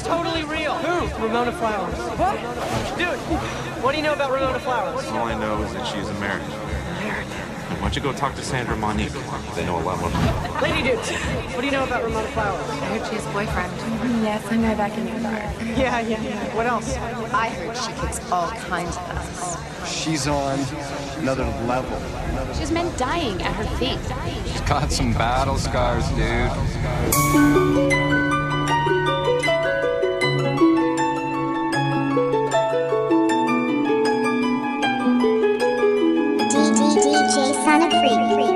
She's totally real. Who? Ramona Flowers. What? Dude, what do you know about Ramona Flowers? All I know is that she's American. Why don't you go talk to Sandra Monique? They know a lot more. Lady Dudes, what do you know about Ramona Flowers? I heard she has a boyfriend. Yes, I'm right back in New York. Yeah. What else? I heard she kicks all kinds of ass. She's on another level. She has men dying at her feet. She's got some battle scars, dude. DJ Sonic Freak.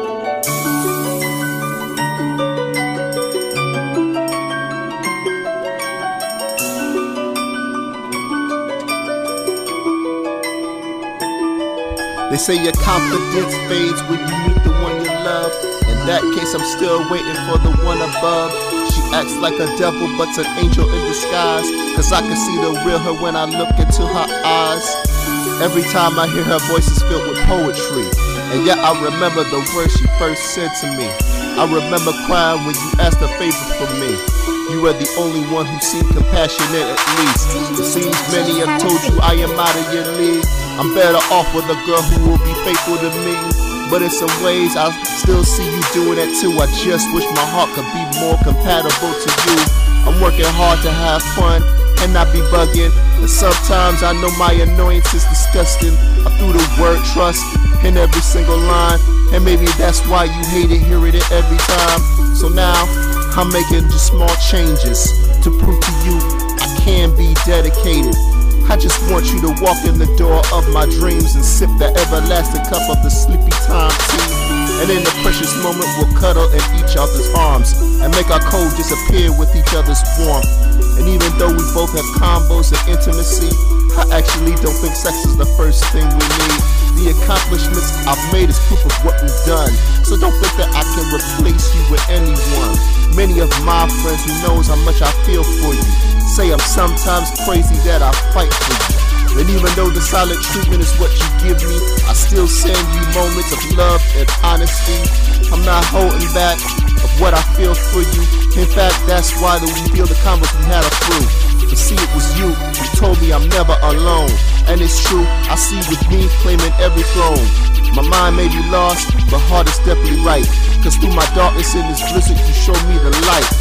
They say your confidence fades when you meet the one you love. In that case, I'm still waiting for the one above. She acts like a devil, but's an angel in disguise. Cause I can see the real her when I look into her eyes. Every time I hear her voice is filled with poetry. And yet I remember the words she first said to me. I remember crying when you asked a favor from me. You were the only one who seemed compassionate at least. It seems many have told you I am out of your league. I'm better off with a girl who will be faithful to me. But in some ways I still see you doing that too. I just wish my heart could be more compatible to you. I'm working hard to have fun and not be bugging. And sometimes I know my annoyance is disgusting. I threw the word trust in every single line. And maybe that's why you hate it, hearing it every time. So now I'm making just small changes to prove to you I can be dedicated. I just want you to walk in the door of my dreams and sip the everlasting cup of the sleepy time tea. And in the precious moment we'll cuddle in each other's arms and make our cold disappear with each other's warmth. And even though we both have combos of intimacy, I actually don't think sex is the first thing we need. The accomplishments I've made is proof of what we've done. So don't think that I can replace you with anyone. Many of my friends who knows how much I feel for you say I'm sometimes crazy that I fight for you. And even though the silent treatment is what you give me, I still send you moments of love and honesty. I'm not holding back of what I feel for you. In fact, that's why we feel the combos we had are through. To see it was you who told me I'm never alone. And it's true, I see with me claiming every throne. My mind may be lost, but heart is definitely right. Cause through my darkness in this blizzard, you show me the light.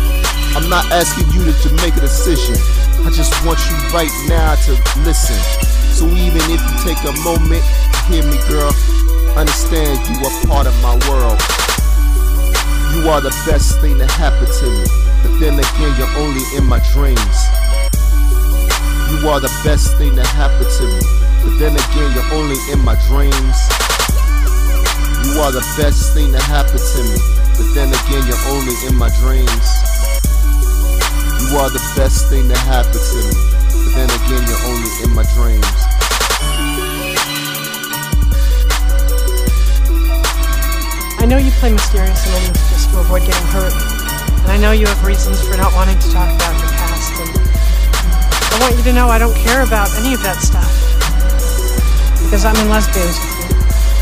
I'm not asking you to make a decision. I just want you right now to listen. So even if you take a moment to hear me, girl, understand you are part of my world. You are the best thing that happened to me. But then again, you're only in my dreams. You are the best thing that happened to me. But then again, you're only in my dreams. You are the best thing that happened to me. But then again, you're only in my dreams. You are the best thing that happened to me. But then again, you're only in my dreams. I know you play mysterious and endings just to avoid getting hurt. And I know you have reasons for not wanting to talk about your past. And I want you to know I don't care about any of that stuff. Because I'm in lesbians with you.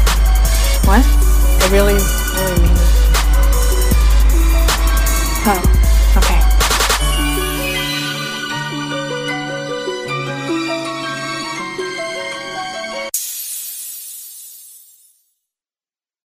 What? I really mean it. Oh.